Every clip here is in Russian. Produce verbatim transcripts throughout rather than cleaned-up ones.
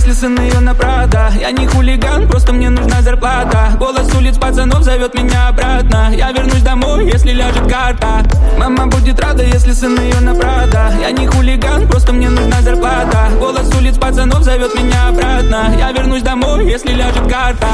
если сын ее на Прада. Я не хулиган, просто мне нужна зарплата. Голос улиц пацанов зовет меня обратно. Я вернусь домой, если ляжет карта. Мама будет рада, если сын ее на Прада. Я не хулиган, просто мне нужна зарплата. Голос улиц пацанов зовет меня обратно. Я вернусь домой, если ляжет карта.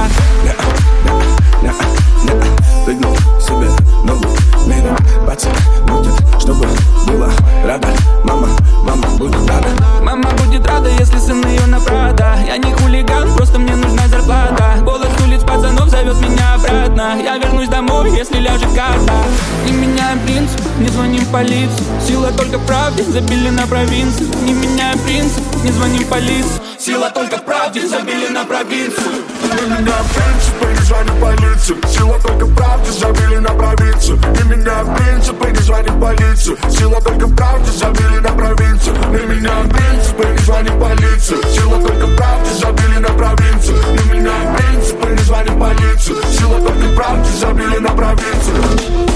Прыгнул себе ногу, мира, бац, будет, чтобы была рада. Мама, мама будет рада. Мама будет рада, если сын ее на Прада. Я не хулиган, просто мне нужна зарплата. Голос улиц пацанов зовет меня обратно. Я вернусь домой, если ляжет карта. Не меняем принцип, не звоним в полицию. Сила только в правде, забили на провинцию. Не меняем принцип, не звоним в полицию. Сила только в правде, забили на провинцию. Не меняем принципы, не звоним в полицию. Сила только в правде, забили на провинцию. Не меняем принципы, не звоним в полицию. Сила только в правде, забили на провинцию. Не меняем принципы, не звоним в полицию. Сила только в правде, забили на провинцию. Не меняем принципы, не звоним в полицию. Сила только в правде, забили на провинцию.